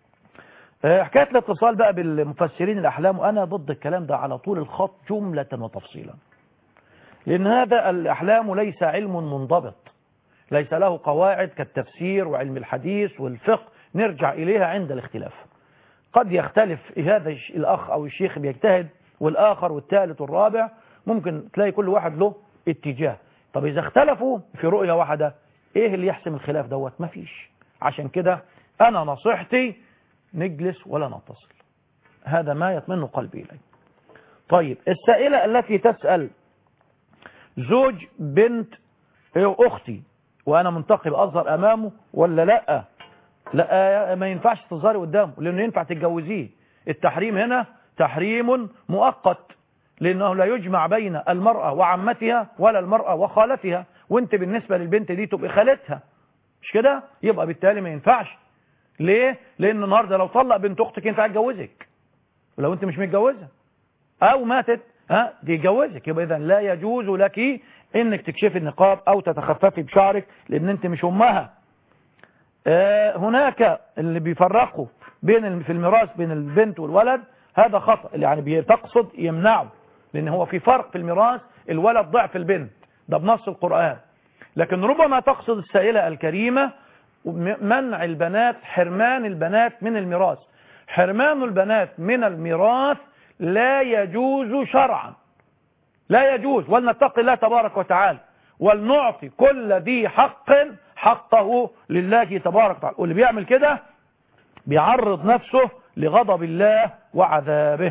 حكاية الاتصال بقى بالمفسرين الأحلام، وأنا ضد الكلام ده على طول الخط جملة وتفصيلا، لأن هذا الأحلام ليس علم منضبط، ليس له قواعد كالتفسير وعلم الحديث والفقه نرجع إليها عند الاختلاف. قد يختلف هذا الأخ أو الشيخ بيجتهد، والآخر والثالث والرابع ممكن تلاقي كل واحد له اتجاه. طب إذا اختلفوا في رؤية واحدة إيه اللي يحسم الخلاف دوت؟ مفيش. عشان كده أنا نصيحتي نجلس ولا نتصل، هذا ما يطمئن قلبي إليه. طيب السائلة التي تسأل زوج بنت أختي وأنا منتقب أظهر أمامه ولا لأ؟ لا، ما ينفعش تظهري قدامه، لأنه ينفع تتجوزيه. التحريم هنا تحريم مؤقت، لأنه لا يجمع بين المرأة وعمتها ولا المرأة وخالتها، وانت بالنسبة للبنت دي تبقى خالتها، مش كده؟ يبقى بالتالي ما ينفعش. ليه؟ لأن النهاردة لو طلق بنت أختك ينفع يتجوزك، ولو انت مش متجوزة أو ماتت ها دي يتجوزك، يبقى إذا لا يجوز لك انك تكشفي النقاب أو تتخففي بشعرك، لأن انت مش أمها. هناك اللي بيفرقوا بين في الميراث بين البنت والولد، هذا خطأ، يعني بتقصد يمنعه، لأن هو في فرق في الميراث، الولد ضعف البنت، ده بنص القرآن. لكن ربما تقصد السائلة الكريمة منع البنات، حرمان البنات من الميراث. حرمان البنات من الميراث لا يجوز شرعا، لا يجوز. ولنتقي الله تبارك وتعالى، ولنعطي كل ذي حق حقه لله تبارك وتعالى. واللي بيعمل كده بيعرض نفسه لغضب الله وعذابه.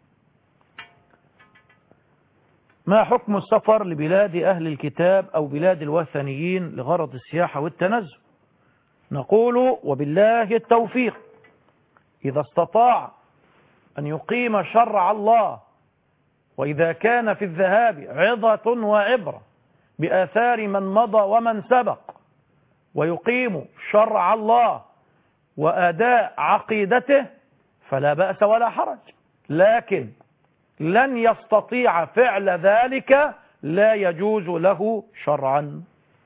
ما حكم السفر لبلاد أهل الكتاب أو بلاد الوثنيين لغرض السياحة والتنزه؟ نقول وبالله التوفيق. إذا استطاع أن يقيم شرع الله، وإذا كان في الذهاب عظة وعبرة بآثار من مضى ومن سبق، ويقيم شرع الله وأداء عقيدته، فلا بأس ولا حرج. لكن لن يستطيع فعل ذلك، لا يجوز له شرعا.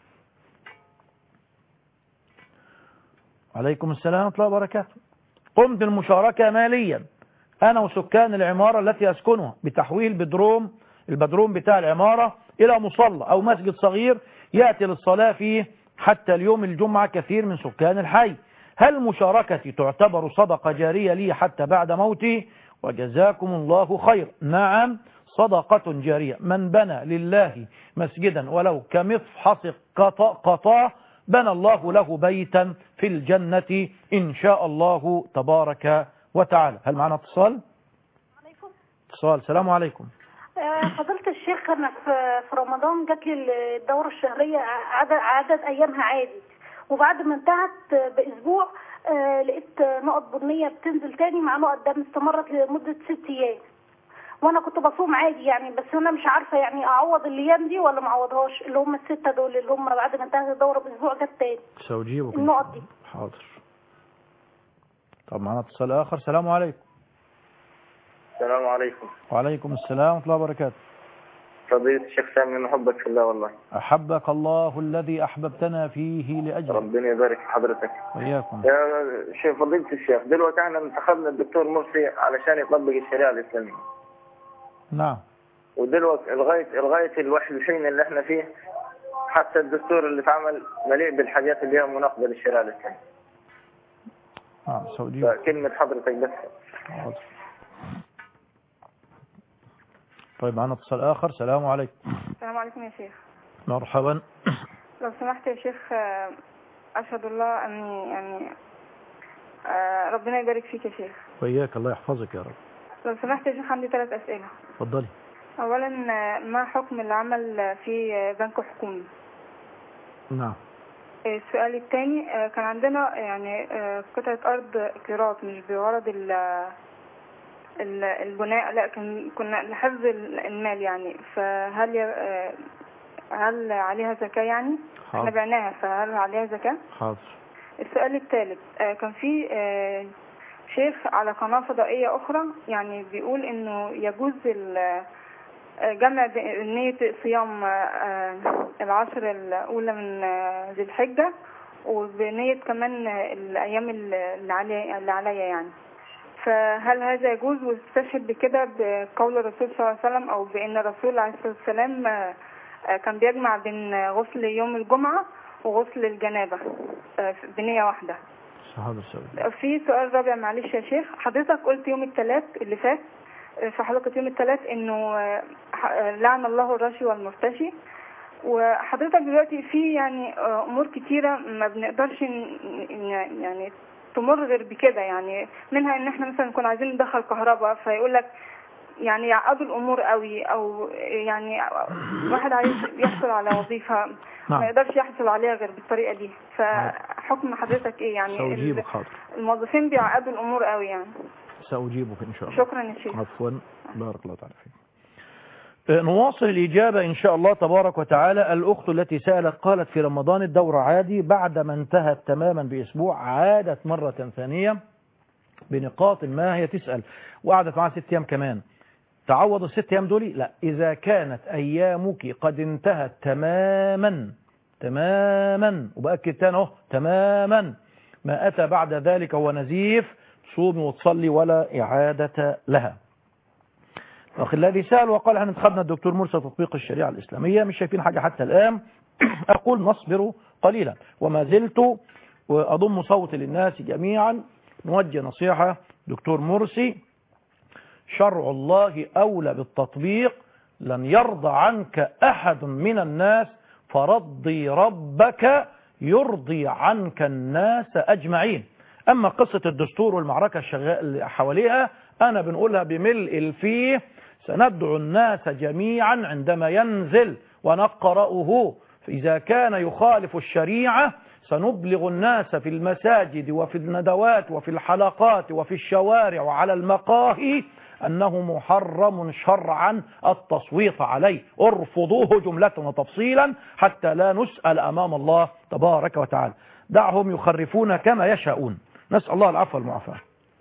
عليكم السلام ورحمة الله وبركاته. قمت المشاركة ماليا أنا وسكان العمارة التي أسكنها بتحويل بدروم البدروم بتاع العمارة إلى مصلى أو مسجد صغير يأتي للصلاة فيه حتى اليوم الجمعة كثير من سكان الحي. هل مشاركتي تعتبر صدقة جارية لي حتى بعد موتي؟ وجزاكم الله خير. نعم، صدقة جارية. من بنى لله مسجدا ولو كمفحص قطاه بنى الله له بيتا في الجنة إن شاء الله تبارك وتعالى. هل معنا اتصال؟ اتصال. السلام عليكم. فضيلة الشيخ، أنا في رمضان جات لي الدورة الشهرية عدد, عدد أيامها عادي، وبعد ما انتهت بأسبوع لقيت نقط بنية بتنزل تاني مع نقط دم استمرت لمدة ست أيام، وأنا كنت بصوم عادي يعني، بس أنا مش عارفة يعني أعوض الأيام دي ولا ما أعوضهاش، اللي هم الستة دول اللي هم بعد ما انتهت الدورة بأسبوع جت تاني سأجيبك النقط دي. حاضر. طب معنا اتصال آخر. السلام عليكم. السلام عليكم. وعليكم السلام ورحمة الله وبركاته. فضيلة الشيخ سامي، من حبك في الله والله. أحبك الله الذي أحببتنا فيه لأجله. ربنا يبارك في حضرتك. وإياكم. يا شيخ فضيلة الشيخ، دلوقتي احنا انتخبنا الدكتور مرسي علشان يطبق الشريعة الإسلامية. نعم. ودلوقتي لغاية لغاية الوحي الحين اللي احنا فيه، حتى الدستور اللي اتعمل مليء بالحاجات اللي هي مناقضة للشريعة الإسلامية. نعم سعودية. كلمة حضرتك بس. حاضر. طيب معنا اتصال آخر. السلام عليكم. السلام عليكم يا شيخ. مرحبا. لو سمحت يا شيخ، أشهد الله أني يعني ربنا يبارك فيك يا شيخ. وإياك، الله يحفظك يا رب. لو سمحت يا شيخ، عندي ثلاث أسئلة. اتفضلي. أولا، ما حكم العمل في بنك حكومي؟ نعم. السؤال الثاني، كان عندنا يعني قطعة أرض قيراط مش بغرض البناء، لا كان كنا لحفظ المال يعني، فهل هل عليها زكاة يعني؟ احنا بعناها، فهل عليها زكاة؟ حاضر. السؤال الثالث، كان في شيخ على قناة فضائية أخرى يعني بيقول إنه يجوز جمع نية صيام العشر الأولى من ذي الحجة وبنية كمان الأيام اللي عليا اللي عليا يعني، فهل هذا يجوز؟ واستشهد بكده بقول الرسول صلى الله عليه وسلم أو بأن الرسول عليه الصلاة والسلام كان بيجمع بين غسل يوم الجمعة وغسل الجنابة بنية واحدة. في سؤال رابع معلش يا شيخ، حضرتك قلت يوم الثلاث اللي فات في حلقة يوم الثلاث إنه لعن الله الراشي والمرتشي، وحضرتك دلوقتي في يعني أمور كتيرة ما بنقدرش يعني تمر غير بكده يعني، منها ان احنا مثلا نكون عايزين ندخل كهرباء فيقول لك يعني يعقدوا الامور قوي، او يعني واحد عايز يحصل على وظيفة ما يقدرش يحصل عليها غير بالطريقة دي، فحكم حضرتك ايه يعني؟ سأجيبك. حاضر. الموظفين بيعقدوا الامور قوي يعني. سأجيبك ان شاء الله. شكرا يا شيخ. عفوا. بارك الله تعالى فيك. نواصل الإجابة إن شاء الله تبارك وتعالى. الأخت التي سألت قالت في رمضان الدورة عادي، بعد ما انتهت تماما بأسبوع عادت مرة ثانية بنقاط ما، هي تسأل وقعدت معها ست أيام كمان، تعوض الست أيام دولي؟ لا، إذا كانت أيامك قد انتهت تماما تماما، وبأكد تاني اهو تماما، ما أتى بعد ذلك هو نزيف، تصومي وتصلي ولا إعادة لها. الأخ الذي سأل وقال احنا انتخبنا الدكتور مرسي تطبيق الشريعة الإسلامية، مش شايفين حاجة حتى الآن. أقول نصبر قليلا، وما زلت وأضم صوتي للناس جميعا نوجه نصيحة دكتور مرسي، شرع الله أولى بالتطبيق، لن يرضى عنك أحد من الناس، فرضي ربك يرضي عنك الناس أجمعين. أما قصة الدستور والمعركة الشغال حواليها أنا بنقولها بملء الفيه، سندعو الناس جميعا عندما ينزل ونقرأه، إذا كان يخالف الشريعة سنبلغ الناس في المساجد وفي الندوات وفي الحلقات وفي الشوارع وعلى المقاهي أنه محرم شرعا التصويت عليه، ارفضوه جملة وتفصيلا حتى لا نسأل أمام الله تبارك وتعالى. دعهم يخرفون كما يشاءون، نسأل الله العفو والمعافاة.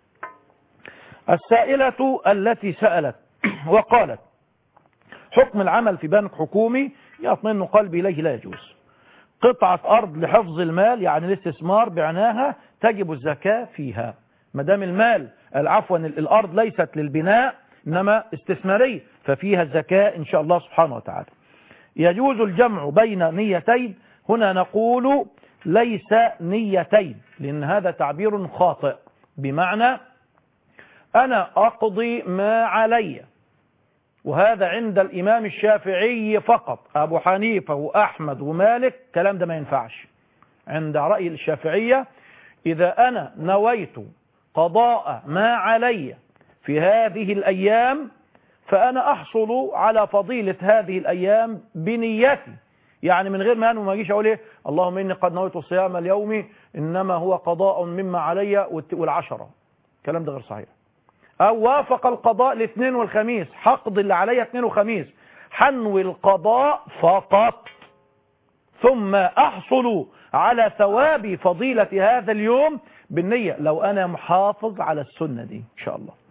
السائلة التي سألت وقالت حكم العمل في بنك حكومي يطمئن قلبي إليه لا يجوز. قطعة أرض لحفظ المال يعني الاستثمار بعناها تجب الزكاة فيها، مدام المال العفو الأرض ليست للبناء إنما استثمارية ففيها الزكاة إن شاء الله سبحانه وتعالى. يجوز الجمع بين نيتين، هنا نقول ليس نيتين لأن هذا تعبير خاطئ، بمعنى أنا أقضي ما علي وهذا عند الإمام الشافعي فقط. أبو حنيفة وأحمد ومالك كلام ده ما ينفعش. عند رأي الشافعية إذا أنا نويت قضاء ما علي في هذه الأيام فأنا أحصل على فضيلة هذه الأيام بنيتي، يعني من غير ما أنا ما أجيش أقول إيه اللهم إني قد نويت الصيام اليومي إنما هو قضاء مما علي والعشرة. الكلام ده غير صحيح. أو وافق القضاء الاثنين والخميس، حقض اللي علي اثنين وخميس، حنوي القضاء فقط ثم أحصل على ثواب فضيلة هذا اليوم بالنية لو أنا محافظ على السنة دي إن شاء الله.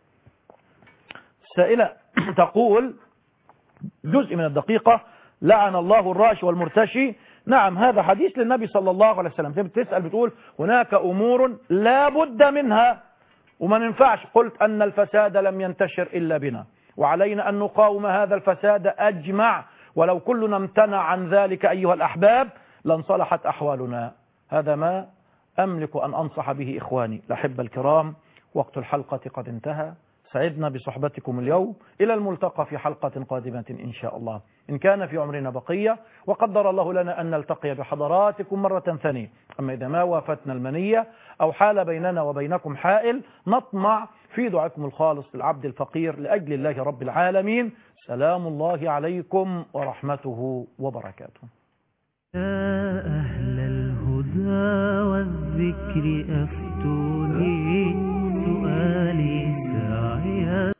السائلة تقول جزء من الدقيقة: لعن الله الراشي والمرتشي. نعم، هذا حديث للنبي صلى الله عليه وسلم. بتسأل بتقول هناك أمور لا بد منها وما ننفعش. قلت أن الفساد لم ينتشر إلا بنا، وعلينا أن نقاوم هذا الفساد أجمع، ولو كلنا امتنع عن ذلك أيها الأحباب لانصلحت أحوالنا. هذا ما أملك أن أنصح به إخواني الأحبة الكرام. وقت الحلقة قد انتهى. سعدنا بصحبتكم اليوم. إلى الملتقى في حلقة قادمة إن شاء الله إن كان في عمرنا بقية، وقدر الله لنا أن نلتقي بحضراتكم مرة ثانية. أما إذا ما وافتنا المنية أو حال بيننا وبينكم حائل، نطمع في دعائكم الخالص للعبد الفقير لأجل الله رب العالمين. سلام الله عليكم ورحمته وبركاته. يا أهل الهدى والذكر أفتوا